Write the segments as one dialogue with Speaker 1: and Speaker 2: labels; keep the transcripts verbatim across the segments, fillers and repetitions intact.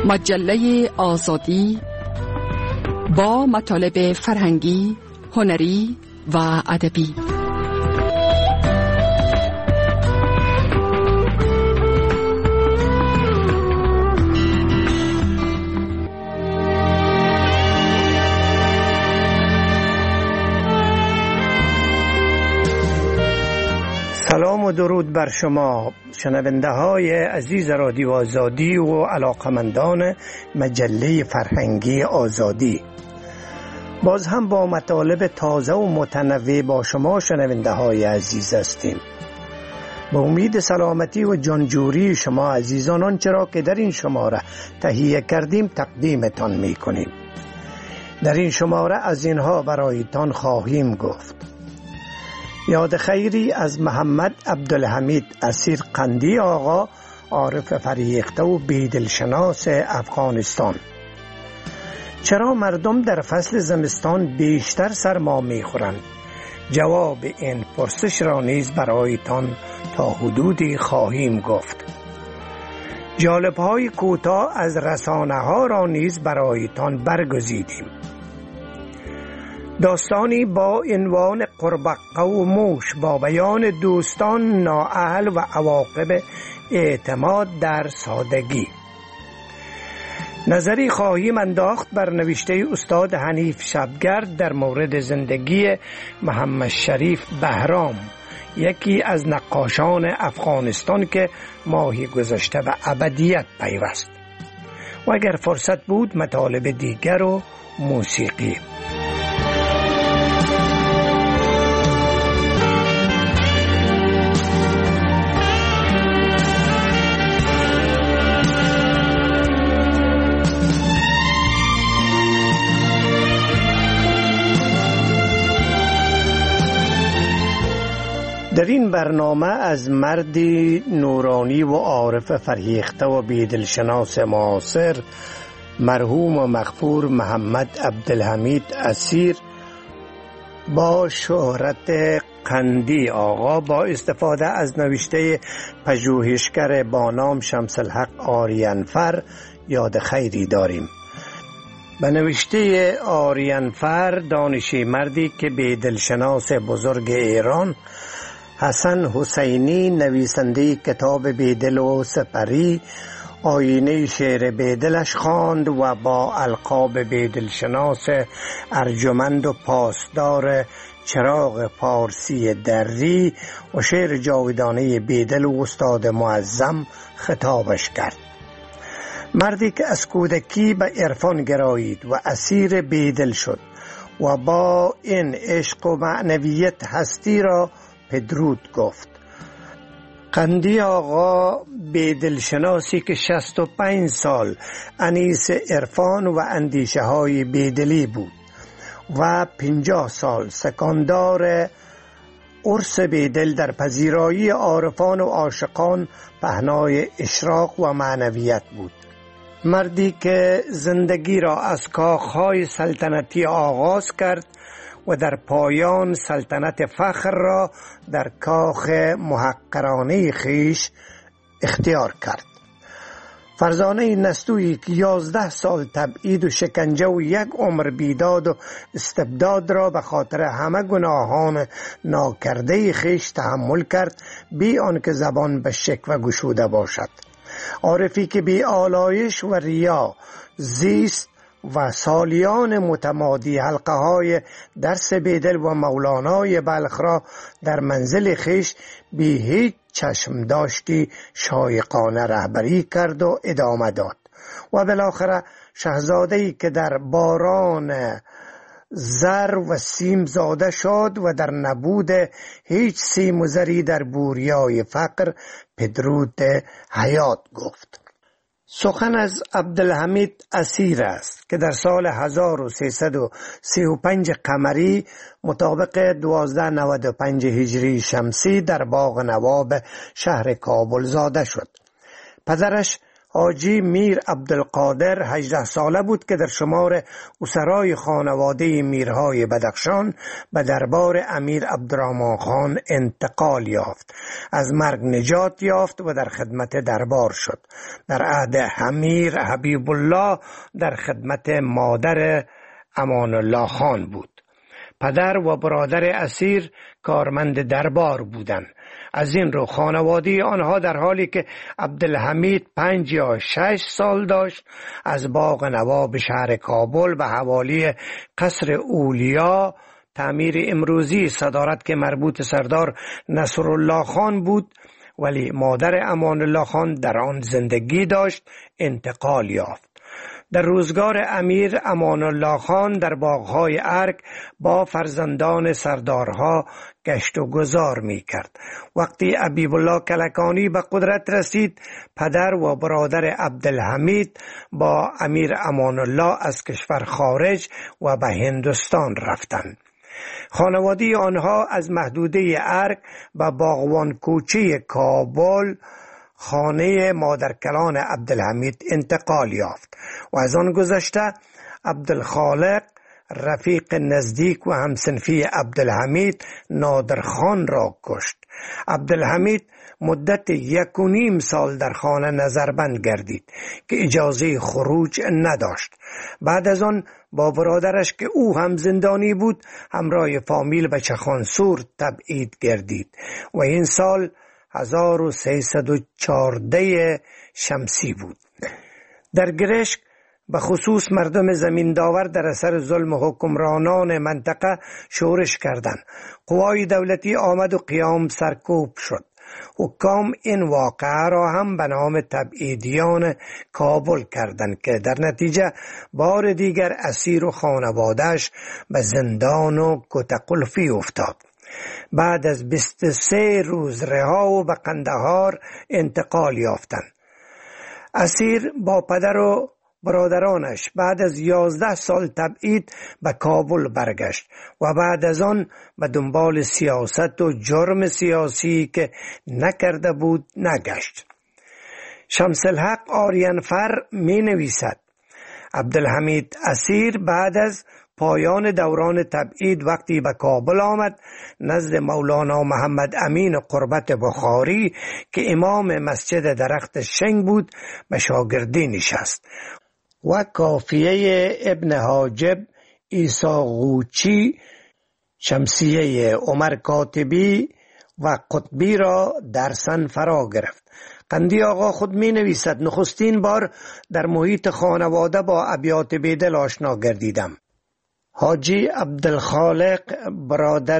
Speaker 1: مجله آزادی با مطالب فرهنگی، هنری و ادبی.
Speaker 2: سلام و درود بر شما شنونده های عزیز رادیو آزادی و علاقمندان مجله فرهنگی آزادی. باز هم با مطالب تازه و متنوع با شما شنونده های عزیز هستیم. با امید سلامتی و جانجوری شما عزیزان آنچه را که در این شماره تهیه کردیم تقدیمتان می کنیم. در این شماره از اینها برایتان خواهیم گفت: یاد خیری از محمد عبدالحمید اسیر قندی آقا، عارف فریخته و بیدلشناس افغانستان. چرا مردم در فصل زمستان بیشتر سرما می‌خورند؟ جواب این پرسش را نیز برایتان تا حدودی خواهیم گفت. جالب‌های کوتاه از رسانه‌ها را نیز برایتان برگزیدیم. داستانی با عنوان قربقه و موش با بیان دوستان نااهل و عواقب اعتماد در سادگی. نظری خواهیم انداخت بر نوشته استاد حنیف شبگرد در مورد زندگی محمد شریف بهرام، یکی از نقاشان افغانستان که ماهی گذشته به ابدیت پیوست. و اگر فرصت بود مطالب دیگر و موسیقی. در این برنامه از مردی نورانی و عارف فرهیخته و بیدلشناس معاصر، مرحوم و مغفور محمد عبدالحمید اسیر با شهرت قندی آقا، با استفاده از نوشته پژوهشگر با نام شمس الحق آریانفر یاد خیری داریم. به نوشته آریانفر، دانشی مردی که بیدلشناس بزرگ ایران حسن حسینی، نویسنده کتاب بیدل و سپری، آینه شعر بیدلش خواند و با القاب بیدلشناس ارجمند و پاسدار چراغ پارسی دری و شعر جاودانه بیدل و استاد معظم خطابش کرد. مردی که از کودکی به عرفان گرایید و اسیر بیدل شد و با این عشق و معنویت هستی را پدرود گفت. قندی آقا بیدلشناسی که شصت و پنج سال انیس عرفان و اندیشه های بیدلی بود و پنجاه سال سکاندار عرس بیدل در پذیرایی عارفان و عاشقان پهنای اشراق و معنویت بود. مردی که زندگی را از کاخهای سلطنتی آغاز کرد و در پایان سلطنت فخر را در کاخ محقرانه خیش اختیار کرد. فرزانه نستویی که یازده سال تبعید و شکنجه و یک عمر بیداد و استبداد را به خاطر همه گناهان ناکرده خیش تحمل کرد، بی آنکه زبان به شکوه گشوده باشد. عارفی که بی آلایش و ریا زیست و سالیان متمادی حلقه های درس بیدل و مولانای بلخ را در منزل خیش بی هیچ چشم داشتی شایقانه رهبری کرد و ادامه داد و بالاخره شاهزاده‌ای که در باران زر و سیم زاده شد و در نبود هیچ سیم و زری در بوریای فقر پدرود حیات گفت. سخن از عبدالحمید اسیر است که در سال هزار و سیصد و سی و پنج قمری مطابق هزار و دویست و نود و پنج هجری شمسی در باغ نواب شهر کابل زاده شد. پدرش حاجی میر عبدالقادر هجده ساله بود که در شمار اسرای خانواده میرهای بدخشان به دربار امیر عبدالرحمن خان انتقال یافت. از مرگ نجات یافت و در خدمت دربار شد. در عهد امیر حبیب الله در خدمت مادر امان الله خان بود. پدر و برادر اسیر کارمند دربار بودند. از این رو خانواده آنها در حالی که عبدالحمید پنج یا شش سال داشت از باغ نواب شهر کابل به حوالی قصر اولیا تعمیر امروزی صدارت که مربوط سردار نصرالله خان بود، ولی مادر امان الله خان در آن زندگی داشت، انتقال یافت. در روزگار امیر امان الله خان در باغهای ارگ با فرزندان سردارها گشت و گذار می کرد. وقتی حبیب الله کلکانی به قدرت رسید، پدر و برادر عبدالحمید با امیر امان الله از کشور خارج و به هندوستان رفتند. خانواده آنها از محدوده ارگ به باغوان کوچه کابل خانه مادرکلان عبدالحمید انتقال یافت و از آن گذشته عبدالخالق رفیق نزدیک و همسنفی عبدالحمید نادرخان را کشت. عبدالحمید مدت یک و نیم سال در خانه نظربند گردید که اجازه خروج نداشت. بعد از آن با برادرش که او هم زندانی بود همراه فامیل به چخانسور تبعید گردید و این سال هزار و سیصد و چهارده شمسی بود. در گرشک به خصوص مردم زمین داور در اثر ظلم حکمرانان منطقه شورش کردند. قوای دولتی آمد و قیام سرکوب شد. حکام این واقعه را هم به نام تبعیدیان کابل کردند که در نتیجه بار دیگر اسیر و خانواده‌اش به زندان و کتقلفی افتاد. بعد از بیست و سه روز رها و به قندهار انتقال یافتند. اسیر با پدر و برادرانش بعد از یازده سال تبعید به کابل برگشت و بعد از آن به دنبال سیاست و جرم سیاسی که نکرده بود نگشت. شمس الحق آریانفر می نویسد عبدالحمید اسیر بعد از پایان دوران تبعید وقتی به کابل آمد نزد مولانا محمد امین قربت بخاری که امام مسجد درخت شنگ بود به شاگردی نشست و کافیه ابن حاجب، عیسی غوچی، شمسیه عمر کاتبی و قطبی را درسن فرا گرفت. قندی آقا خود می نویسد نخستین بار در محیط خانواده با ابیات بیدل آشنا گردیدم. حاجی عبدالخالق برادر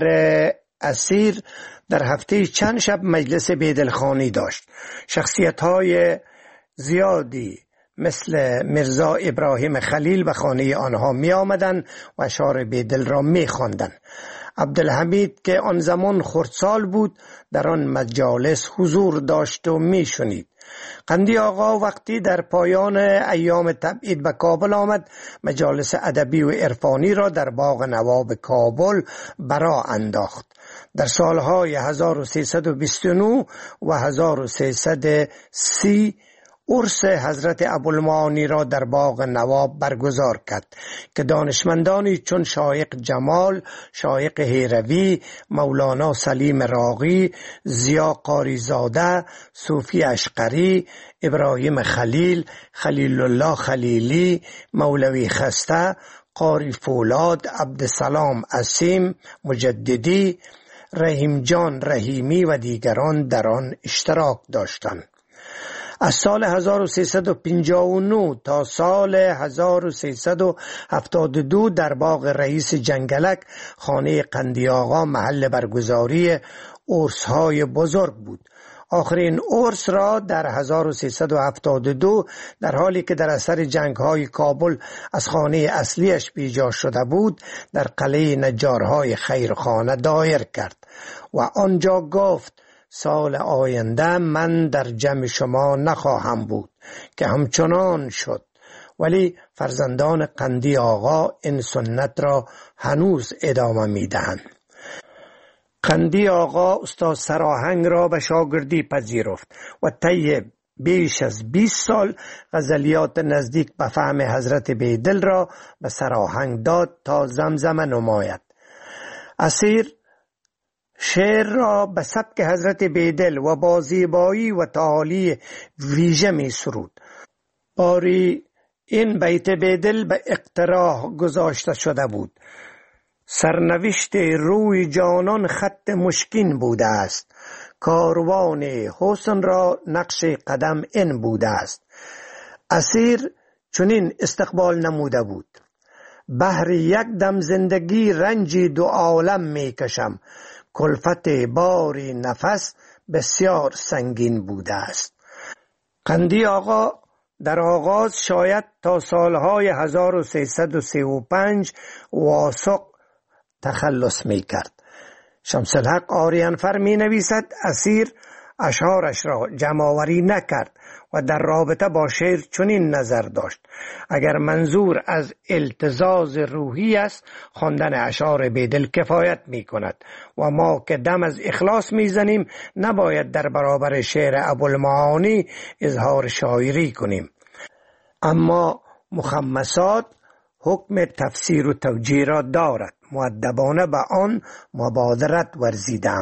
Speaker 2: اسیر در هفته چند شب مجلس بیدلخانی داشت. شخصیت های زیادی مثل مرزا ابراهیم خلیل به خانه آنها می آمدن و اشعار بیدل را می خواندند. عبدالحمید که آن زمان خردسال بود در آن مجالس حضور داشت و می شنید. قندی آقا وقتی در پایان ایام تبعید به کابل آمد مجالس ادبی و عرفانی را در باغ نواب کابل برا انداخت. در سالهای هزار و سیصد و بیست و نه و هزار و سیصد و سی عرس حضرت ابوالمعانی را در باغ نواب برگزار کرد که دانشمندانی چون شایق جمال، شایق هیروی، مولانا سلیم راغی، ضیا قاریزاده، صوفی اشقری، ابراهیم خلیل، خلیل الله خلیلی، مولوی خسته، قاری فولاد، عبدالسلام عصیم مجددی، رحیم جان رحیمی و دیگران در آن اشتراک داشتند. از سال هزار و سیصد و پنجاه و نه تا سال هزار و سیصد و هفتاد و دو در باغ رئیس جنگلک خانه قندی آقا محل برگزاری عرس‌های بزرگ بود. آخرین عرس را در هزار و سیصد و هفتاد و دو در حالی که در اثر جنگ‌های کابل از خانه اصلیش بیجا شده بود در قلعه نجارهای خیرخانه دایر کرد و آنجا گفت سال آینده من در جمع شما نخواهم بود که همچنان شد. ولی فرزندان قندی آقا این سنت را هنوز ادامه می دهند. قندی آقا استاد سراهنگ را به شاگردی پذیرفت و طی بیش از بیست سال غزلیات نزدیک به فهم حضرت بیدل را به سراهنگ داد تا زمزمه نماید. اسیر شعر را به سبک حضرت بیدل و با زیبایی و تعالی ویژه می سرود. باری این بیت بیدل به اقتراح گذاشته شده بود: سرنوشت روی جانان خط مشکین بوده است، کاروان حسن را نقش قدم این بوده است. اسیر چنین استقبال نموده بود: بهر یک دم زندگی رنجی دو عالم می کشم، کلفت باری نفس بسیار سنگین بوده است. قندی آقا در آغاز شاید تا سالهای هزار و سیصد و سی و پنج واسق تخلص می کرد. شمس الحق آریانفر می نویسد اسیر اشعارش را جمع‌آوری نکرد و در رابطه با شعر چنین نظر داشت: اگر منظور از التزاز روحی است، خواندن اشعار بیدل کفایت می کند و ما که دم از اخلاص می زنیم نباید در برابر شعر ابوالمعانی اظهار شاعری کنیم. اما مخمسات حکم تفسیر و توجیه را دارد، مؤدبانه به آن مبادرت ورزیدم.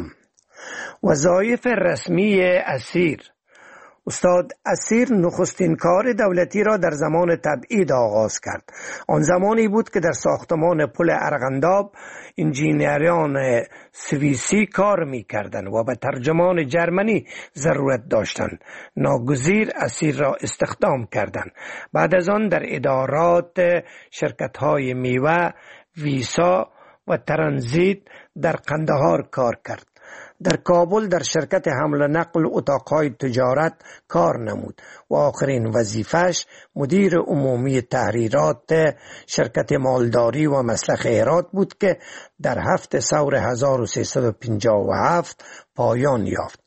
Speaker 2: وظایف رسمی اسیر: استاد اسیر نخستین کار دولتی را در زمان تبعید آغاز کرد. آن زمانی بود که در ساختمان پل ارغنداب انجینیران سوئیسی کار می کردند و به ترجمان جرمنی ضرورت داشتند. ناگزیر اسیر را استخدام کردند. بعد از آن در ادارات شرکت‌های میوه، ویسا و ترانزیت در قندهار کار کرد. در کابل در شرکت حمل و نقل اتاقهای تجارت کار نمود و آخرین وظیفش مدیر عمومی تحریرات شرکت مالداری و مسلخ هرات بود که در هفت ثور هزار و سیصد و پنجاه و هفت پایان یافت.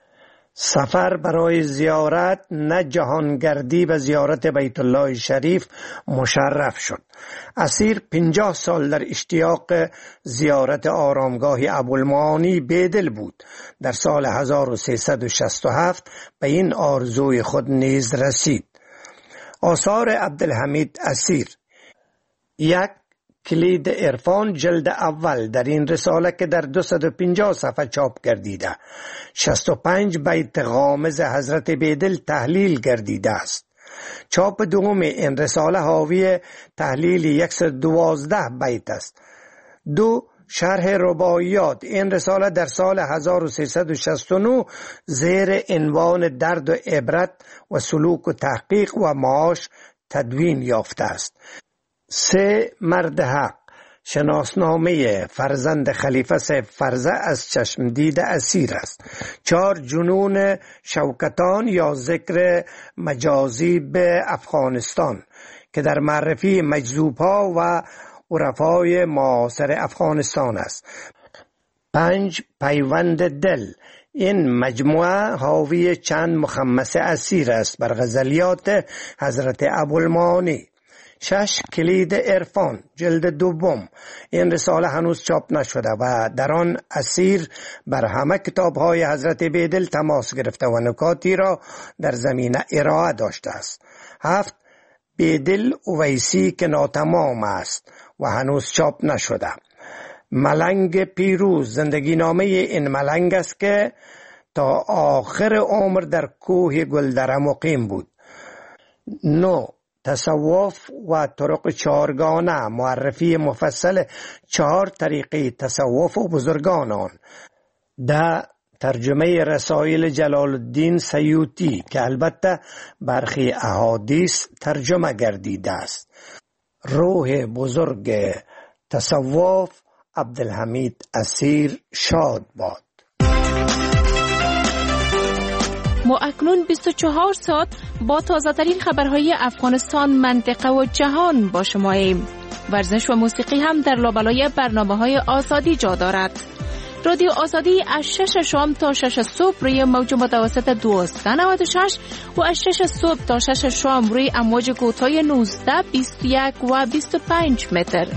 Speaker 2: سفر برای زیارت نه جهانگردی و زیارت بیت الله شریف مشرف شد. اسیر پنجاه سال در اشتیاق زیارت آرامگاه ابوالمعانی بیدل بود. در سال هزار و سیصد و شصت و هفت به این آرزوی خود نیز رسید. آثار عبدالحمید اسیر: یک کلید عرفان جلد اول. در این رساله که در دویست و پنجاه صفحه چاپ گردیده، شصت و پنج بیت غامض حضرت بیدل تحلیل گردیده است. چاپ دوم این رساله حاوی تحلیل صد و دوازده بیت است. دو شرح رباعیات. این رساله در سال هزار و سیصد و شصت و نه زیر عنوان درد و عبرت و سلوک و تحقیق و معاش تدوین یافته است. سه مرد حق. شناسنامه فرزند خلیفه سیف فرزه از چشمدید اسیر است. چهار جنون شوکتان یا ذکر مجازی به افغانستان که در معرفی مجذوب‌ها و عرفای معاصر افغانستان است. پنج پیوند دل. این مجموعه حاوی چند مخمسه اسیر است بر غزلیات حضرت ابوالمعانی. شش کلید عرفان جلد دوم. این رساله هنوز چاپ نشده و در آن اسیر بر همه کتاب‌های حضرت بیدل تماس گرفته و نکاتی را در زمینه ارائه داشته است. هفت بیدل اویسی که ناتمام است و هنوز چاپ نشده. ملنگ پیروز. زندگی نامه این ملنگ است که تا آخر عمر در کوه گلدره مقیم بود. نو تصوف و طرق چهارگانه. معرفی مفصل چهار طریقه تصوف و بزرگان آن. ده ترجمه رسائل جلال الدین سیوطی که البته برخی احادیث ترجمه گردیده است. روح بزرگ تصوف عبدالحمید اسیر شاد باد.
Speaker 3: ما اکنون بیست و چهار ساعت با تازه‌ترین خبرهای افغانستان، منطقه و جهان با شماییم. ورزش و موسیقی هم در لابلای برنامه‌های آزادی جا دارد. رادیو آزادی از شش شام تا شش صبح روی موج متوسط دویست و نود و شش و از شش صبح تا شش شام روی امواج کوتاه نوزده، بیست و یک و بیست و پنج متر.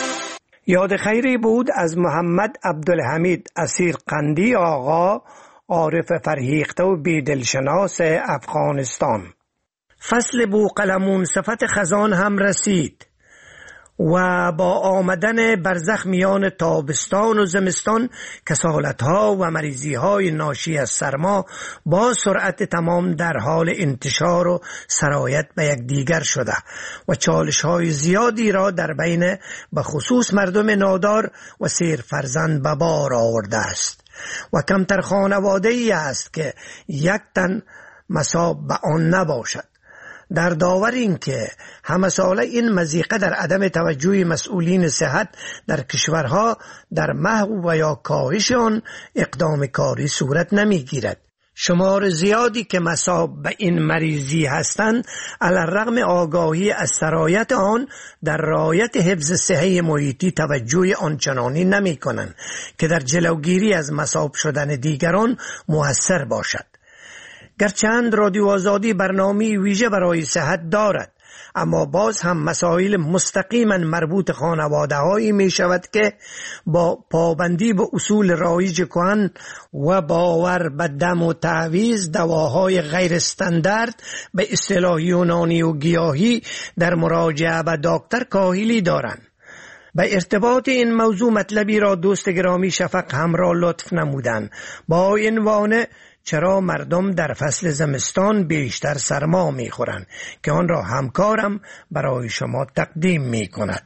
Speaker 2: یاد خیری بود از محمد عبدالحمید اسیر قندی آقا عارف فرهیخته و بیدلشناس افغانستان. فصل بوقلمون صفت خزان هم رسید و با آمدن برزخ میان تابستان و زمستان کسالت‌ها و مریضی‌های ناشی از سرما با سرعت تمام در حال انتشار و سرایت به یک دیگر شده و چالش‌های زیادی را در بین به خصوص مردم نادار و سیر فرزند به بار آورده است و کمتر خانواده‌ای است که یک تن مصاب به آن نباشد. در داور این که همه ساله این مضیقه در عدم توجه مسئولین صحت در کشورها در محو و یا کاهش آن اقدام کاری صورت نمی گیرد. شمار زیادی که مصاب به این مریضی هستند علی الرغم آگاهی از سرایت آن در رعایت حفظ صحه محیطی توجه آنچنانی نمی کنند که در جلوگیری از مصاب شدن دیگران مؤثر باشد. گرچند رادیو آزادی برنامه ویژه برای صحت دارد، اما باز هم مسائل مستقیما مربوط خانواده هایی می شود که با پابندی به اصول رایج کهن و باور به دم و تعویض دواهای غیر استاندارد به اصطلاح یونانی و گیاهی در مراجعه به دکتر کاهلی دارند. به ارتباط این موضوع مطلبی را دوست گرامی شفق همراه لطف نمودند با عنوان چرا مردم در فصل زمستان بیشتر سرما می‌خورند که آن را همکارم برای شما تقدیم می‌کند.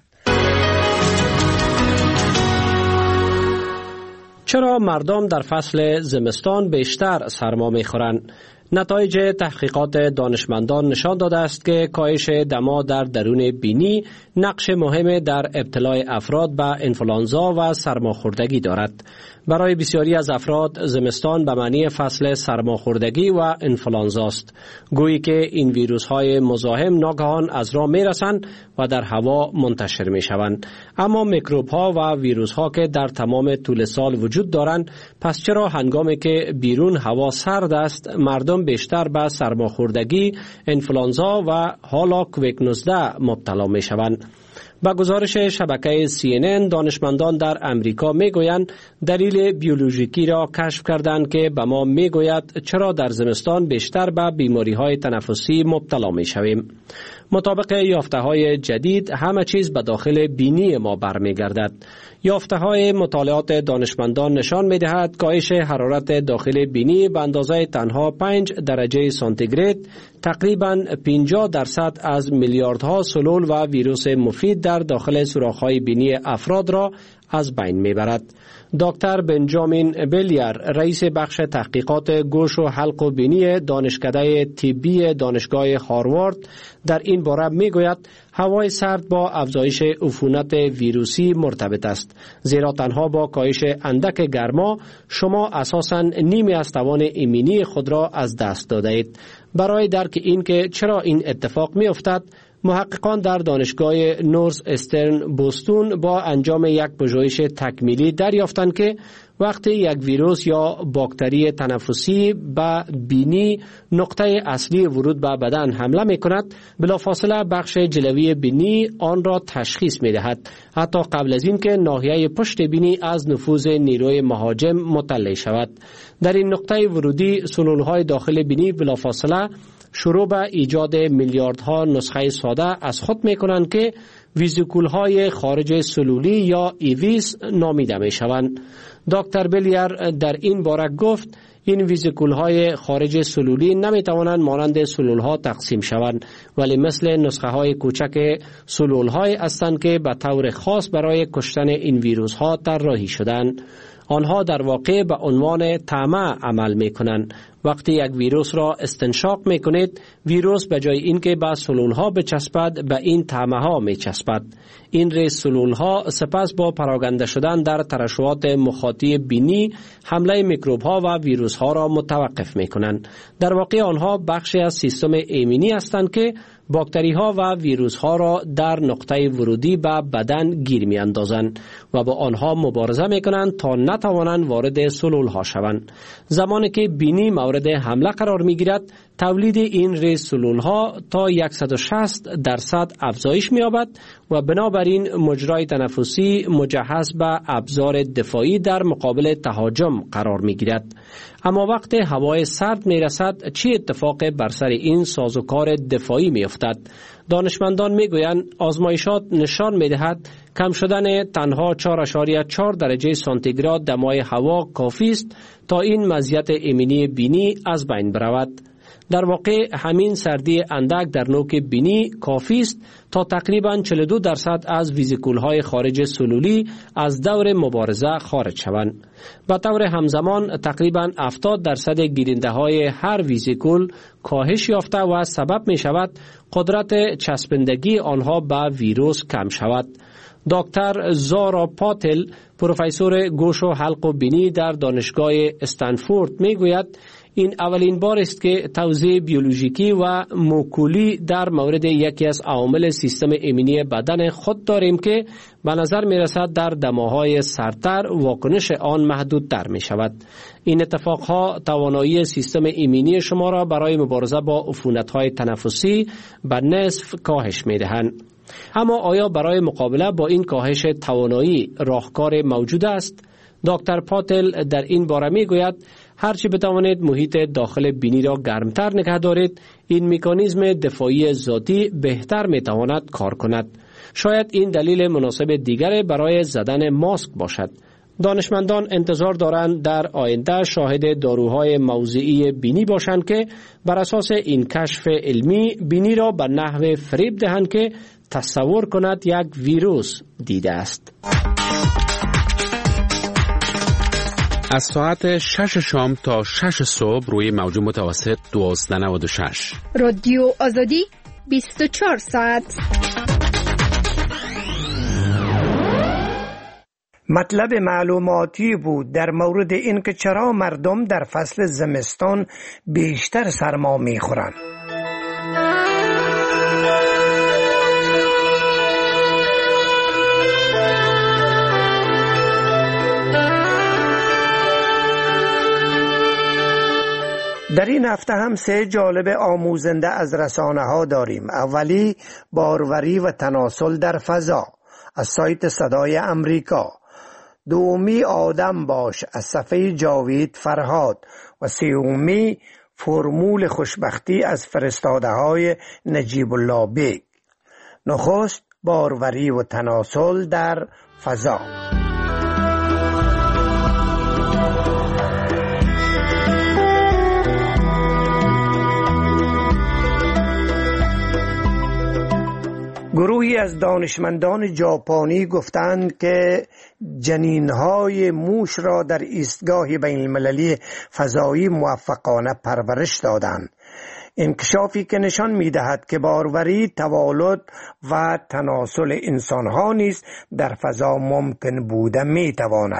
Speaker 4: چرا مردم در فصل زمستان بیشتر سرما می‌خورند؟ نتایج تحقیقات دانشمندان نشان داده است که کاهش دما در درون بینی نقش مهم در ابتلای افراد به انفلانزا و سرماخوردگی دارد. برای بسیاری از افراد زمستان به معنی فصل سرماخوردگی و انفلانزا است، گویی که این ویروس های مزاحم ناگهان از راه می رسند و در هوا منتشر می شوند. اما میکروب ها و ویروس ها که در تمام طول سال وجود دارند، پس چرا هنگامی که بیرون هوا سرد است مردم بیشتر به سرماخوردگی، انفلانزا و حالا کووید نوزده مبتلا می شوند؟ با گزارش شبکه سی ان ان دانشمندان در امریکا میگویند دلیل بیولوژیکی را کشف کردند که به ما میگوید چرا در زمستان بیشتر به بیماری های تنفسی مبتلا می شویم. مطابق یافته های جدید همه چیز به داخل بینی ما برمیگردد. یافته های مطالعات دانشمندان نشان می دهد کاهش حرارت داخل بینی به اندازه تنها پنج درجه سانتیگراد تقریباً پنجاه درصد از میلیاردها سلول و ویروس مفید در داخل سوراخ‌های بینی افراد را از بین میبرد. دکتر بنجامین بلیر، رئیس بخش تحقیقات گوش و حلق و بینی دانشکده طبی دانشگاه هاروارد، در این باره میگوید هوای سرد با افزایش عفونت ویروسی مرتبط است، زیرا تنها با کاهش اندک گرما شما اساساً نیمی از توان ایمنی خود را از دست داده اید. برای درک این که چرا این اتفاق می افتد، محققان در دانشگاه نورث استرن بوستون با انجام یک پژوهش تکمیلی دریافتند که وقتی یک ویروس یا باکتری تنفسی به بینی نقطه اصلی ورود به بدن حمله می کند، بلافاصله بخش جلوی بینی آن را تشخیص می دهد، حتی قبل از این که ناحیه پشت بینی از نفوذ نیروی مهاجم مطلع شود. در این نقطه ورودی سلولهای داخل بینی بلافاصله شروع به ایجاد میلیاردها نسخه ساده از خود می کنند که ویزیکول های خارج سلولی یا ایویس نامیده می شوند. دکتر بلیر در این باره گفت این ویزیکول های خارج سلولی نمی توانند مانند سلول ها تقسیم شوند، ولی مثل نسخه های کوچک سلول های هستند که به طور خاص برای کشتن این ویروس ها طراحی شدند. آنها در واقع به عنوان طعمه عمل می کنند. وقتی یک ویروس را استنشاق می کنید، ویروس به جای اینکه به سلول ها بچسبد به این طعمه ها می چسبد. این ریز سلول ها سپس با پراکنده شدن در ترشحات مخاطی بینی حمله میکروب ها و ویروس ها را متوقف می کنند. در واقع آنها بخشی از سیستم ایمنی هستند که باکتری ها و ویروس ها را در نقطه ورودی به بدن گیر می اندازند و با آنها مبارزه می کنند تا نتوانند وارد سلول ها شوند. زمانی که بینی مورد حمله قرار می گیرد، تولید این ریز سلول ها تا صد و شصت درصد افزایش می‌یابد و بنابراین مجرای تنفسی مجهز به ابزار دفاعی در مقابل تهاجم قرار می‌گیرد. اما وقت هوای سرد می‌رسد چه اتفاق بر سر این سازوکار دفاعی می‌افتد؟ دانشمندان می‌گویند آزمایشات نشان می‌دهد کم شدن تنها چهار ممیز چهار درجه سانتیگراد دمای هوا کافی است تا این مزیت ایمنی بینی از بین برود. در واقع همین سردی اندک در نوک بینی کافی است تا تقریباً چهل و دو درصد از ویزیکول‌های خارج سلولی از دور مبارزه خارج شوند. به طور همزمان تقریباً هفتاد درصد گیرنده‌های هر ویزیکول کاهش یافته و سبب می شود قدرت چسبندگی آنها به ویروس کم شود. دکتر زارا پاتل، پروفسور گوش و حلق و بینی در دانشگاه استنفورد می گوید این اولین بار است که توضیح بیولوژیکی و موکولی در مورد یکی از عوامل سیستم ایمنی بدن خود داریم که به نظر می رسد در دماهای سردتر واکنش آن محدودتر می شود. این اتفاقها توانایی سیستم ایمنی شما را برای مبارزه با عفونت‌های تنفسی به نصف کاهش می دهند. اما آیا برای مقابله با این کاهش توانایی راهکار موجود است؟ دکتر پاتل در این باره می گوید هرچی بتوانید محیط داخل بینی را گرمتر نگه دارید، این مکانیزم دفاعی ذاتی بهتر می تواند کار کند. شاید این دلیل مناسب دیگر برای زدن ماسک باشد. دانشمندان انتظار دارند در آینده شاهد داروهای موضعی بینی باشند که بر اساس این کشف علمی بینی را به نحو فریب دهند که تصور کند یک ویروس دیده است.
Speaker 5: از ساعت شش شام تا شش صبح روی موج متوسط دوازده نود و شش
Speaker 6: رادیو آزادی بیست و چهار ساعت.
Speaker 2: مطلب معلوماتی بود در مورد اینکه چرا مردم در فصل زمستان بیشتر سرما میخورند. در این هفته هم سه جالب آموزنده از رسانه ها داریم. اولی باروری و تناسل در فضا از سایت صدای امریکا، دومی آدم باش از صفحه جاوید فرهاد و سومی فرمول خوشبختی از فرستاده های نجیب الله بیگ. نخست باروری و تناسل در فضا. گروهی از دانشمندان ژاپنی گفتند که جنین‌های موش را در ایستگاه بین‌المللی فضایی موفقانه پرورش دادند. انکشافی که نشان می‌دهد که باروری، توالد و تناسل انسان‌ها نیز در فضا ممکن بوده می‌تواند.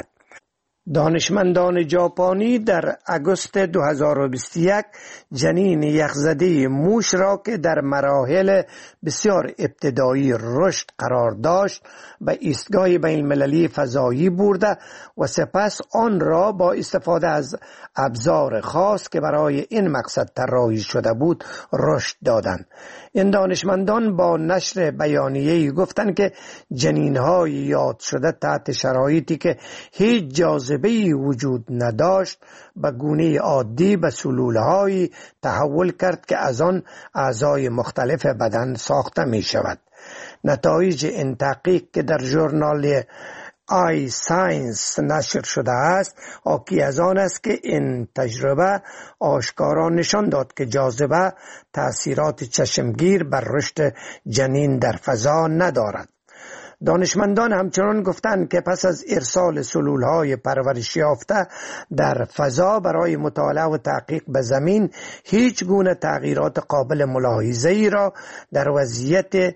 Speaker 2: دانشمندان ژاپنی در آگوست دو هزار و بیست و یک جنین یخزده موش را که در مراحل بسیار ابتدایی رشد قرار داشت به ایستگاه بین‌المللی فضایی برده و سپس آن را با استفاده از ابزار خاص که برای این مقصد طراحی شده بود رشد دادند. این دانشمندان با نشر بیانیه‌ای گفتند که جنین‌های یاد شده تحت شرایطی که هیچ جاذبه‌ای وجود نداشت به گونه عادی به سلول‌هایی تحول کرد که از آن اعضای مختلف بدن ساخته می شود. نتایج این تحقیق که در ژورنال آی ساینس نشر شده است حاکی از آن است که این تجربه آشکارا نشان داد که جاذبه تأثیرات چشمگیر بر رشد جنین در فضا ندارد. دانشمندان همچنان گفتند که پس از ارسال سلولهای پرورش یافته در فضا برای مطالعه و تحقیق به زمین هیچ گونه تغییرات قابل ملاحظه‌ای را در وضعیت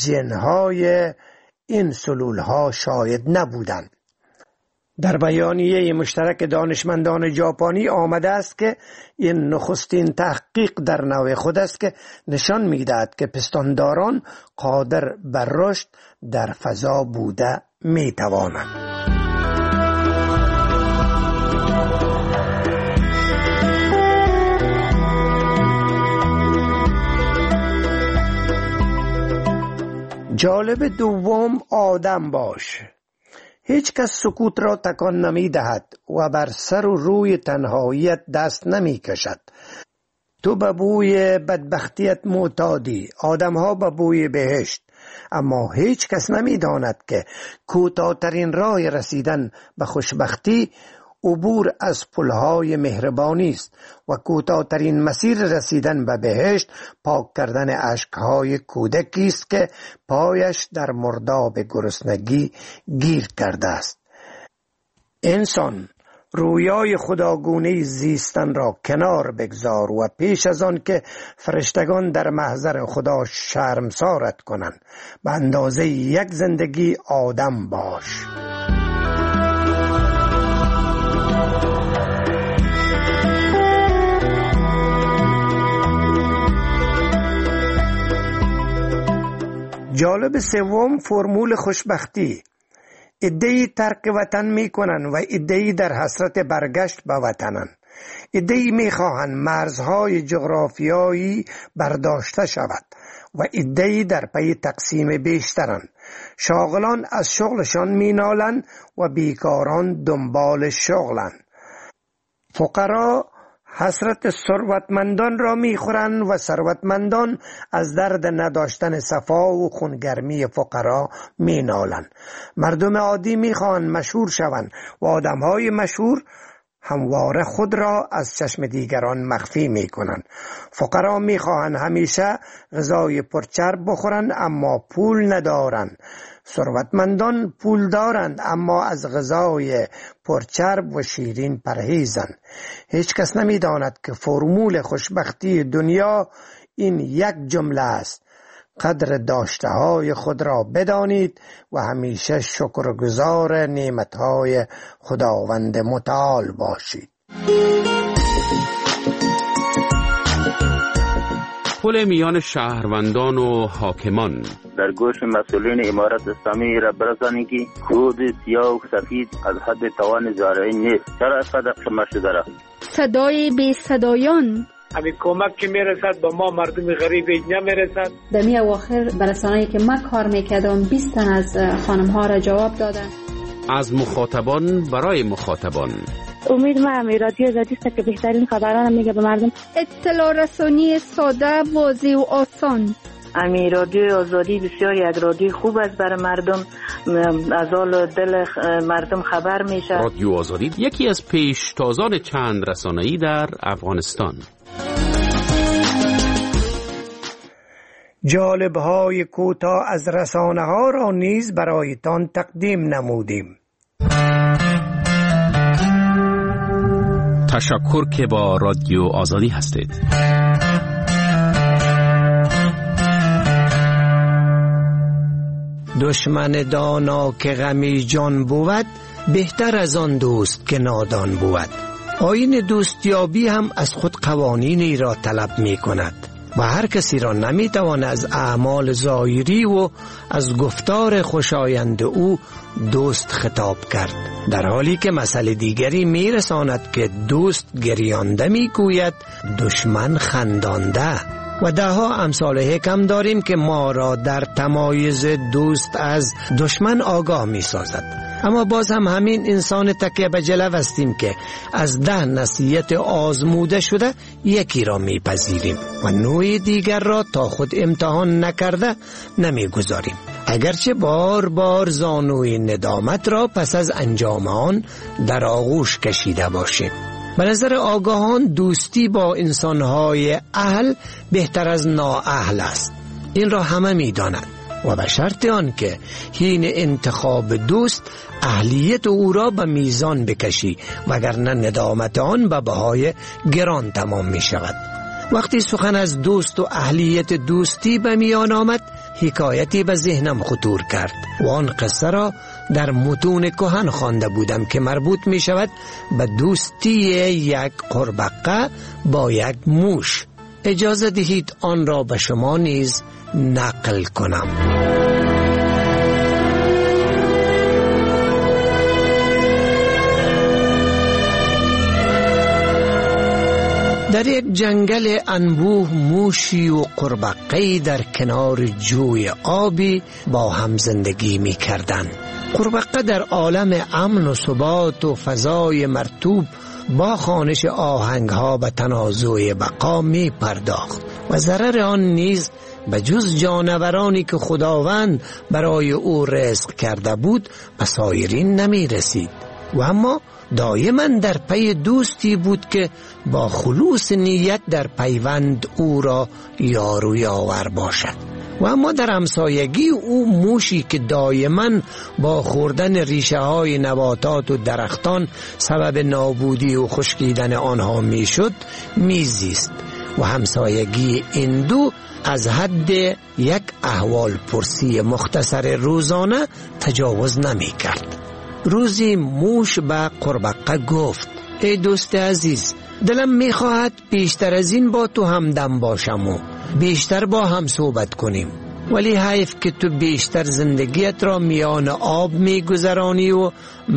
Speaker 2: ژن‌های این سلولها شاهد نبودند. در بیانیه مشترک دانشمندان ژاپنی آمده است که این نخستین تحقیق در نوع خود است که نشان می‌دهد که پستانداران قادر بر رشد در فضا بوده می‌توانند. جالب دوم آدم باش. هیچ کس سکوت را تکان نمی دهد و بر سر و روی تنهاییت دست نمی کشد. تو به بوی بدبختیت معتادی، آدم ها به بوی بهشت، اما هیچ کس نمی داند که کوتاه‌ترین راه رسیدن به خوشبختی عبور از پلهای مهربانی است و کوتاه‌ترین مسیر رسیدن به بهشت پاک کردن اشکهای کودکی است که پایش در مرداب گرسنگی گیر کرده است. انسان رویای خداگونه زیستن را کنار بگذار و پیش از آن که فرشتگان در محضر خدا شرمسارت کنند به اندازه یک زندگی آدم باش. جالب سوم فرمول خوشبختی. عده‌ای ترک وطن می کنند و عده‌ای در حسرت برگشت به وطنند. عده‌ای می خواهند مرزهای جغرافیایی برداشته شود و عده‌ای در پی تقسیم بیشترند. شاغلان از شغلشان می نالند و بیکاران دنبال شغلند. فقرا حسرت ثروتمندان را میخورند و ثروتمندان از درد نداشتن صفا و خونگرمی فقرا مینالند. مردم عادی میخواهند مشهور شوند و آدمهای مشهور همواره خود را از چشم دیگران مخفی میکنند. فقرا میخواهند همیشه غذای پرچرب بخورند اما پول ندارند. ثروتمندان پول دارند اما از غذای پرچرب و شیرین پرهیزند. هیچ کس نمی داند که فرمول خوشبختی دنیا این یک جمله است: قدر داشته های خود را بدانید و همیشه شکرگزار نعمت های خداوند متعال باشید.
Speaker 5: پل میان شهروندان و حاکمان.
Speaker 7: در گوش مسئولین امارت اسلامی را برسانید که خود سیاه و سفید از حد توان زارعی نیست. چرا صدق شما شده را؟
Speaker 6: صدای بی صدایان.
Speaker 8: همین کمک که میرسد به ما مردم غریب نمیرسد.
Speaker 9: در می اواخر برسانه‌ای که من کار میکردم بیست تن از خانم ها را جواب دادن.
Speaker 5: از مخاطبان برای مخاطبان.
Speaker 10: امید ما هم رادیو آزادی است که بهترین خبران میگه به مردم.
Speaker 6: اطلاع رسانی ساده، واضح و آسان.
Speaker 11: امی رادیو آزادی بسیاری از رادیو خوب است برای مردم، از حال دل مردم خبر میشه.
Speaker 5: رادیو آزادی یکی از پیشتازان چند رسانه‌ای در افغانستان.
Speaker 2: جالب‌های کوتاه از رسانه‌ها را نیز برایتان تقدیم نمودیم.
Speaker 5: تشکر که با رادیو آزادی هستید.
Speaker 2: دشمن دانا که غمی جان بود، بهتر از آن دوست که نادان بود. آیین دوستیابی هم از خود قوانینی را طلب می کند و هر کسی را نمی توان از اعمال ظاهری و از گفتار خوشایند او دوست خطاب کرد، در حالی که مسئله دیگری می رساند که دوست گریانده می گوید دشمن خندانده. و ده ها امثال حکم داریم که ما را در تمایز دوست از دشمن آگاه می سازد. اما باز هم همین انسان تکیه به جلو هستیم که از ده نصیحت آزموده شده یکی را می پذیریم و نوع دیگر را تا خود امتحان نکرده نمی گذاریم، اگرچه بار بار زانوی ندامت را پس از انجام آن در آغوش کشیده باشیم. به نظر آگاهان دوستی با انسانهای اهل بهتر از نااهل است. این را همه می دانند و به شرط آن که حین انتخاب دوست اهلیت او را به میزان بکشی، وگرنه ندامت آن به بهای گران تمام می شود. وقتی سخن از دوست و اهلیت دوستی به میان آمد، حکایتی به ذهنم خطور کرد و آن قصه را در متون کهن خوانده بودم که مربوط می شود به دوستی یک قربقه با یک موش. اجازه دهید آن را به شما نیز نقل کنم. در یک جنگل انبوه موشی و قربقه‌ای در کنار جوی آبی با هم زندگی می کردن. قربقه در عالم امن و ثبات و فضای مرطوب با خوانش آهنگها به تنازع بقا می پرداخت و ضرر آن نیز به جز جانورانی که خداوند برای او رزق کرده بود به سایرین نمی رسید و اما دائما در پی دوستی بود که با خلوص نیت در پیوند او را یار و یاور باشد. و اما در همسایگی او موشی که دائما با خوردن ریشه های نباتات و درختان سبب نابودی و خشکیدن آنها می شد می زیست و همسایگی این دو از حد یک احوال پرسی مختصر روزانه تجاوز نمی کرد. روزی موش به قربقه گفت: ای دوست عزیز، دلم می خواهد بیشتر از این با تو همدم باشم و بیشتر با هم صحبت کنیم، ولی حیف که تو بیشتر زندگیت را میان آب می گذرانی و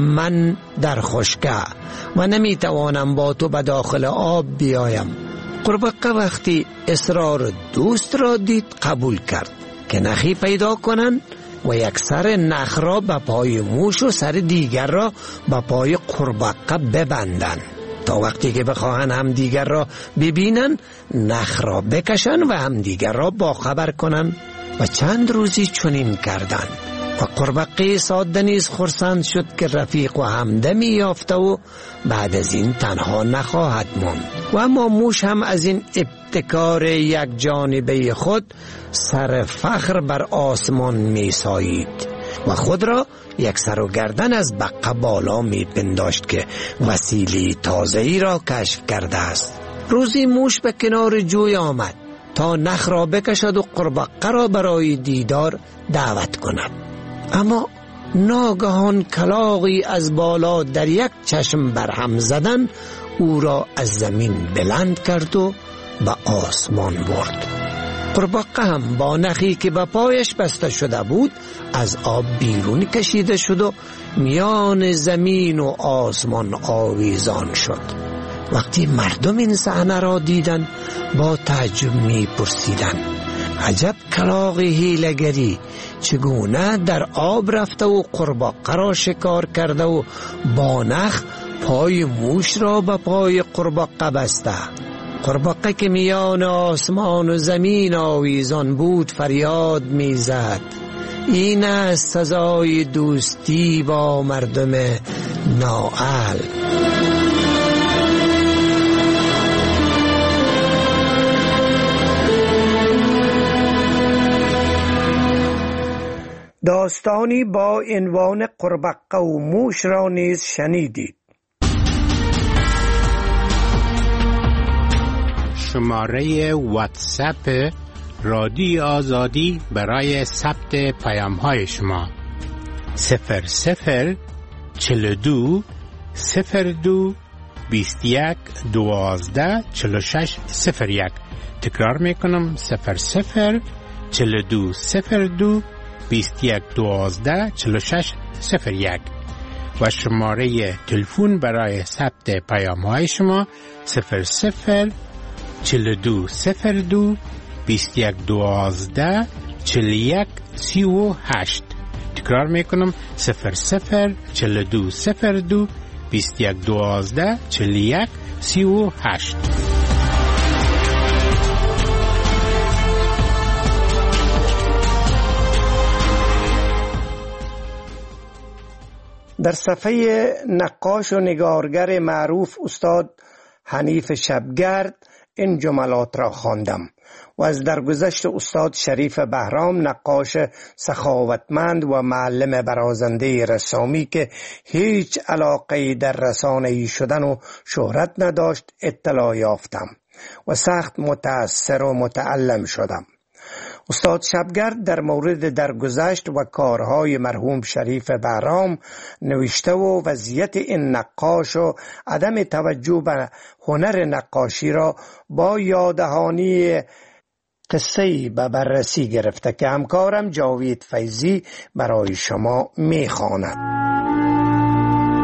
Speaker 2: من در خشکه و نمی توانم با تو به داخل آب بیایم. قربقه وقتی اصرار دوست را دید قبول کرد که نخی پیدا کنند و یک سر نخ را به پای موش و سر دیگر را به پای قربقه ببندند تا وقتی که بخواهند هم دیگر را ببینن نخ را بکشن و هم دیگر را باخبر کنن. و چند روزی چنین کردند و قربقه ساده نیز خرسند شد که رفیق و همدمی یافته و بعد از این تنها نخواهد ماند. و اما موش هم از این ابتکار یک جانبه خود سر فخر بر آسمان می سایید و خود را یک سر و گردن از بقه بالا می پنداشت که وسیله تازه‌ای را کشف کرده است. روزی موش به کنار جوی آمد تا نخ را بکشد و قربقه را برای دیدار دعوت کند. اما ناگهان کلاغی از بالا در یک چشم برهم زدن او را از زمین بلند کرد و به آسمان برد. قربقه هم با نخی که به پایش بسته شده بود از آب بیرون کشیده شد و میان زمین و آسمان آویزان شد. وقتی مردم این صحنه را دیدند با تعجب می پرسیدند: عجب کلاغ حیله‌گری، چگونه در آب رفته و قربقه را شکار کرده و با نخ پای موش را به پای قربقه بسته. قربقه که میان آسمان و زمین آویزان بود فریاد میزد: این است سزای دوستی با مردم نااهل. داستانی با عنوان قربقه و موش را نیز شنیدید.
Speaker 5: شماره واتساپ رادیو آزادی برای ثبت پیام های شما: صفر صفر چهل و دو صفر دو بیست و یک دوازده چهل و شش صفر یک. تکرار میکنم: صفر صفر چهل و دو صفر دو بیست و یک دوازده چهل و شش صفر یک. و شماره تلفن برای ثبت پیام های شما: صفر صفر چهل و دو صفر دو بیست و یک دوازده چهل و یک سی و هشت. تکرار میکنم: صفر صفر چهل و دو صفر دو بیست و یک دوازده چهل و یک سی و هشت.
Speaker 2: در صفحه نقاش و نگارگر معروف استاد حنیف شبگرد این جملات را خواندم و از درگذشت استاد شریف بهرام، نقاش سخاوتمند و معلم برازنده رسامی که هیچ علاقه در رسانه‌ای شدن و شهرت نداشت، اطلاع یافتم و سخت متأثر و متألم شدم. استاد شبگرد در مورد درگذشت و کارهای مرحوم شریف بهرام نوشته و وضعیت این نقاش و عدم توجه به هنر نقاشی را با یاددهانی قصه‌ای به بررسی گرفته که همکارم جاوید فیضی برای شما می‌خواند.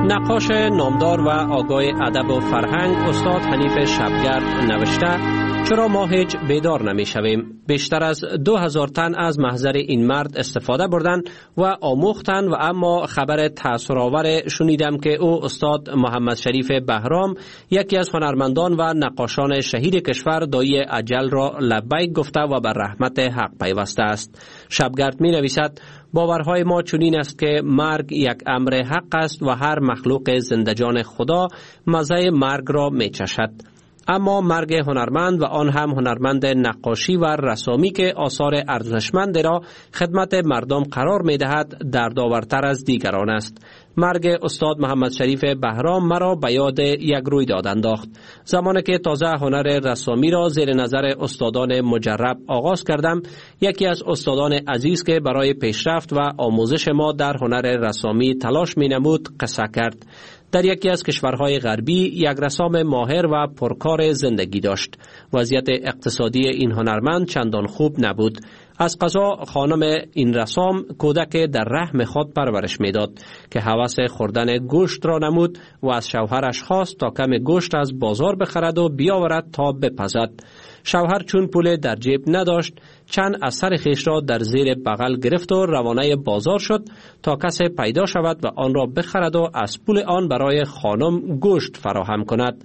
Speaker 4: نقاش نامدار و آگاه ادب و فرهنگ استاد حنیف شبگرد نوشته چرا ما هیچ بیدار نمی شویم؟ بیشتر از دو هزار تن از محضر این مرد استفاده بردن و آموختن و اما خبر تأثیرآور شنیدم که او استاد محمد شریف بهرام یکی از هنرمندان و نقاشان شهیر کشور دایی اجل را لبیک گفته و بر رحمت حق پیوسته است. شبگرد می نویسد باورهای ما چنین است که مرگ یک امر حق است و هر مخلوق زندجان خدا مزه مرگ را می چشد. اما مرگ هنرمند و آن هم هنرمند نقاشی و رسامی که آثار ارزشمند را خدمت مردم قرار می دهد دردآورتر از دیگران است. مرگ استاد محمد شریف بهرام مرا به یاد یک رویداد انداخت. زمانی که تازه هنر رسامی را زیر نظر استادان مجرب آغاز کردم، یکی از استادان عزیز که برای پیشرفت و آموزش ما در هنر رسامی تلاش می نمود قصه کرد. در یکی از کشورهای غربی یک رسام ماهر و پرکار زندگی داشت. وضعیت اقتصادی این هنرمند چندان خوب نبود. از قضا خانم این رسام کودک در رحم خود پرورش میداد که هوس خوردن گوشت را نمود و از شوهرش خواست تا کم گوشت از بازار بخرد و بیاورد تا بپزد. شوهر چون پول در جیب نداشت چند اثر خیش را در زیر بغل گرفت و روانه بازار شد تا کسی پیدا شود و آن را بخرد و از پول آن برای خانم گوشت فراهم کند.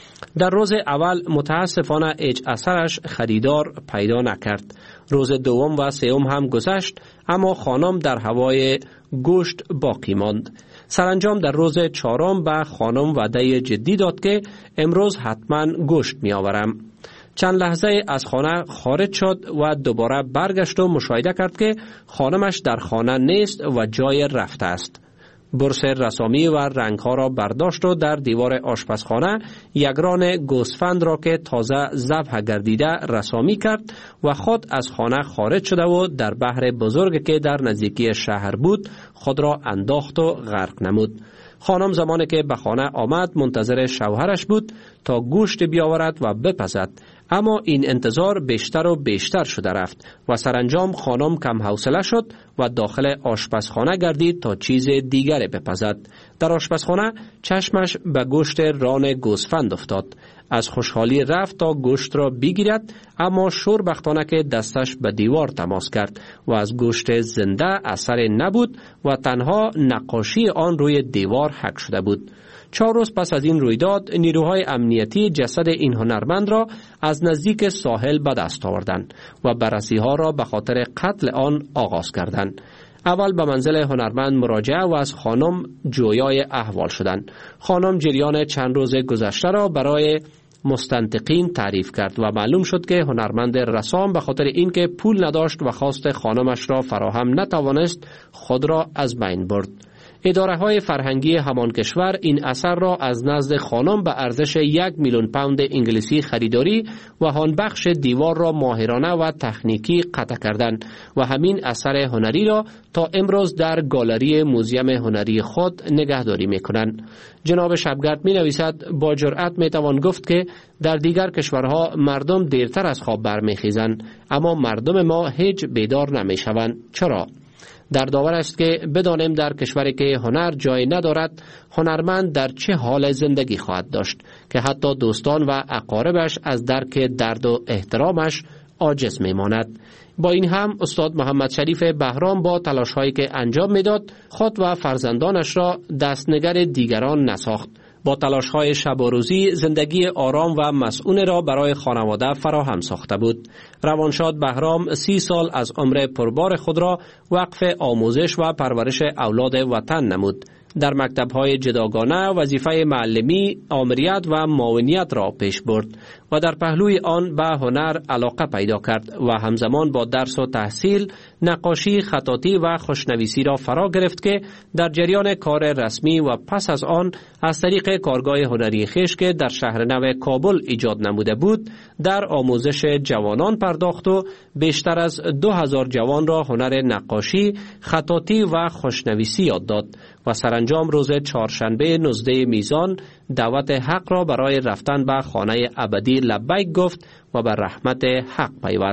Speaker 4: در روز اول متاسفانه هیچ اثرش خریدار پیدا نکرد. روز دوم و سوم هم گذشت اما خانم در هوای گوشت باقی ماند. سرانجام در روز چهارم به خانم وعده جدی داد که امروز حتما گوشت می آورم. چند لحظه از خانه خارج شد و دوباره برگشت و مشاهده کرد که خانمش در خانه نیست و جای رفته است. برس رسامی و رنگها را برداشت و در دیوار آشپزخانه یک ران گوسفند را که تازه ذبح گردیده رسامی کرد و خود از خانه خارج شده و در بحر بزرگ که در نزدیکی شهر بود خود را انداخت و غرق نمود. خانم زمانی که به خانه آمد منتظر شوهرش بود تا گوشت بیاورد و بپزد، اما این انتظار بیشتر و بیشتر شده رفت و سرانجام خانم کم حوصله شد و داخل آشپزخانه گردید تا چیز دیگری بپزد. در آشپزخانه چشمش به گوشت ران گوسفند افتاد. از خوشحالی رفت تا گوشت را بگیرد اما شوربختانه که دستش به دیوار تماس کرد و از گوشت زنده اثر نبود و تنها نقاشی آن روی دیوار حک شده بود. چهار روز پس از این رویداد نیروهای امنیتی جسد این هنرمند را از نزدیک ساحل به دست آوردند و بررسی ها را به خاطر قتل آن آغاز کردند. اول به منزل هنرمند مراجعه و از خانم جویای احوال شدند. خانم جریان چند روز گذشته را برای مستنطقین تعریف کرد و معلوم شد که هنرمند رسام به خاطر اینکه پول نداشت و خواست خانمش را فراهم نتوانست خود را از بین برد. اداره های فرهنگی همان کشور این اثر را از نزد خانم به ارزش یک میلیون پوند انگلیسی خریداری و آن بخش دیوار را ماهرانه و تکنیکی قطع کردند و همین اثر هنری را تا امروز در گالری موزیم هنری خود نگهداری میکنند. جناب شبگرد می نویسد با جرأت می توان گفت که در دیگر کشورها مردم دیرتر از خواب برمیخیزند اما مردم ما هیچ بیدار نمی شوند. چرا؟ در داور است که بدانیم در کشوری که هنر جای ندارد هنرمند در چه حال زندگی خواهد داشت که حتی دوستان و اقاربش از درک درد و احترامش عاجز میماند. با این هم استاد محمد شریف بهرام با تلاش هایی که انجام میداد خود و فرزندانش را دستنگر دیگران نساخت. با تلاش های شب و روزی زندگی آرام و مسئول را برای خانواده فراهم ساخته بود. روانشاد بهرام سی سال از عمر پربار خود را وقف آموزش و پرورش اولاد وطن نمود. در مکتب‌های جداگانه وظیفه معلمی، آمریت و معاونیت را پیش برد و در پهلوی آن به هنر علاقه پیدا کرد و همزمان با درس و تحصیل نقاشی، خطاطی و خوشنویسی را فرا گرفت که در جریان کار رسمی و پس از آن از طریق کارگاه هنری خویش که در شهر نو کابل ایجاد نموده بود در آموزش جوانان پرداخت و بیشتر از دو هزار جوان را هنر نقاشی، خطاطی و خوشنویسی یاد داد و سرانجام روز چهارشنبه نوزده میزان دعوت حق را برای رفتن به خانه ابدی لبیک گفت و بر رحمت حق پیوست.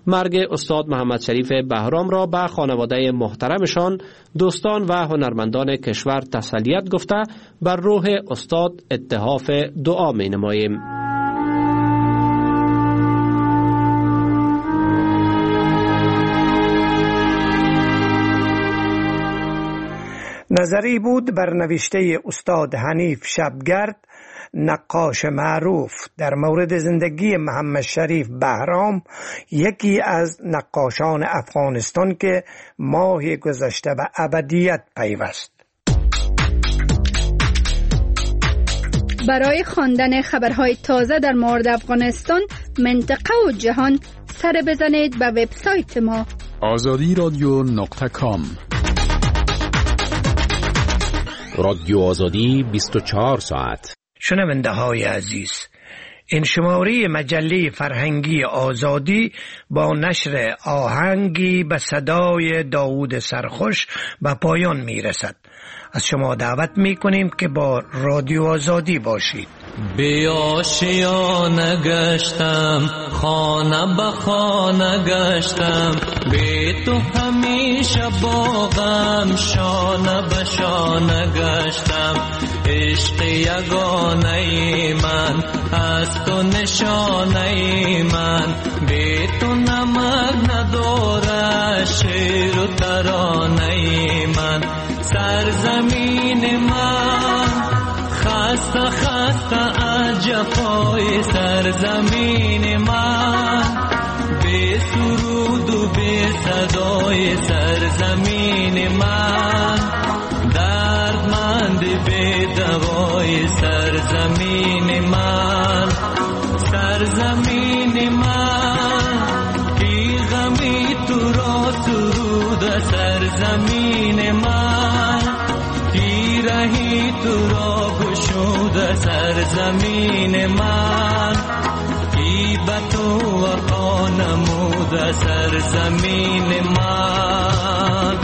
Speaker 4: مرگ استاد محمد شریف بهرام را به خانواده محترمشان، دوستان و هنرمندان کشور تسلیت گفته بر روح استاد اتحاف دعا می نماییم.
Speaker 2: نظری بود بر نوشته استاد حنیف شبگرد، نقاش معروف، در مورد زندگی محمد شریف بهرام، یکی از نقاشان افغانستان که ماه گذشته به ابدیت پیوست.
Speaker 6: برای خواندن خبرهای تازه در مورد افغانستان، منطقه و جهان، سر بزنید به وبسایت ما
Speaker 12: آزادی رادیو نقطه کام.
Speaker 13: رادیو آزادی بیست و چهار ساعت.
Speaker 2: شنونده های عزیز، این شماره مجله فرهنگی آزادی با نشر آهنگی به صدای داوود سرخوش به پایان می رسد. از شما دعوت می کنیم که با رادیو آزادی باشید.
Speaker 14: بی آشیانه گشتم، خانه به خانه گشتم، بی تو همیشه با غم شانه به شانه گشتم. عشق یگانه من از تو نشانه من، بی تو نمک نداره شعر و ترانه من. سرزمین من خسته خسته از جفای سرزمین من، بی سرود و بی صدای سرزمین من. دردمند بی دوای سرزمین من، سرزمین من. بی غمی تو را سرود سرزمین من، پیرهی تو را گشود سرزمین من. ای به تو وفا نمود سرزمین من.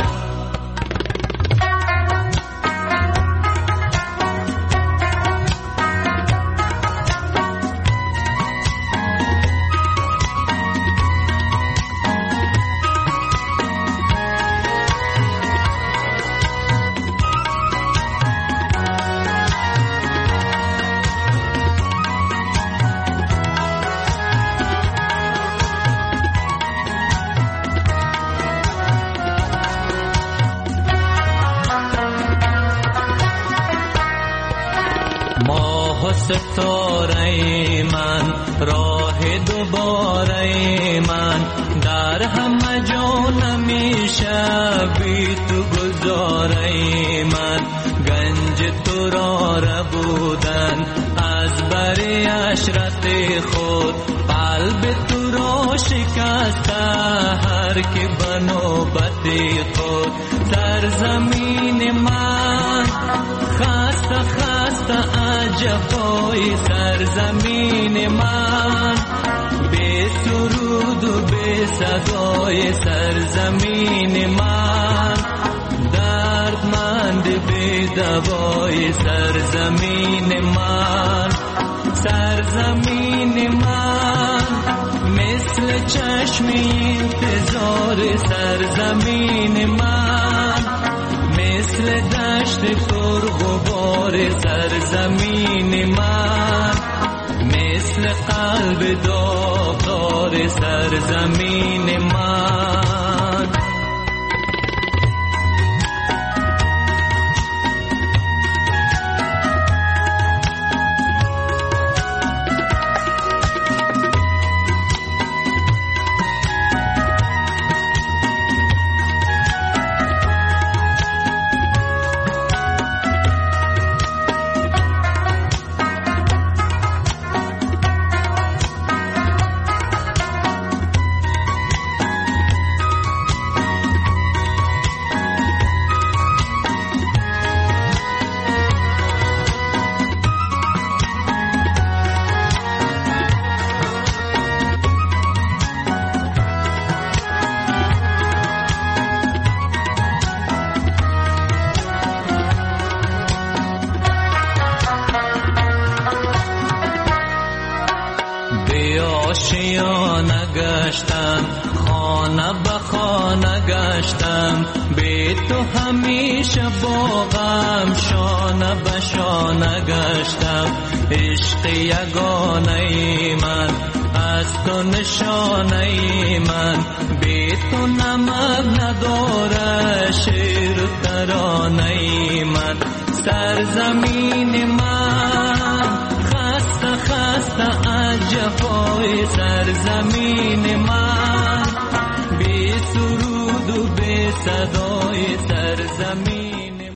Speaker 14: ستاره من، راه دوباره من، در همه جا نمیشه بی تو گذاره من. گنج تو را ربودن از بری عشرت خود، قلب تو را شکسته هر که بنوبت خود. سرزمین من خسته خسته از جفای سرزمین من، بی سرود و بی صدای سرزمین من. دردمند بی دوای سرزمین من، سرزمین من. مثل چشم انتظار سرزمین من، مثل دشت پر غبار سرزمین من، مثل قلب داغدار سرزمین من. تو همیشه با غم شانه به شانه گشتم، عشق یگانه من از تو نشانه من، بی تو نمک نداره شعر و ترانه من. سرزمین من خسته خسته از جفای سرزمین من، بی سرود و بی صدای سرزمین